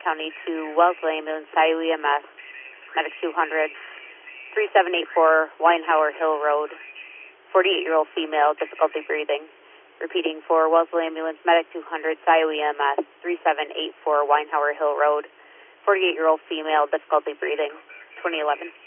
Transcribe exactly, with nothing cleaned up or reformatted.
County to Wellesley Ambulance, S I U E M S, Medic two hundred, three seven eight four Weinhauer Hill Road, forty-eight-year-old female, difficulty breathing. Repeating for Wellesley Ambulance, Medic two hundred, S I U E M S, three seven eight four Weinhauer Hill Road, forty-eight-year-old female, difficulty breathing, twenty eleven.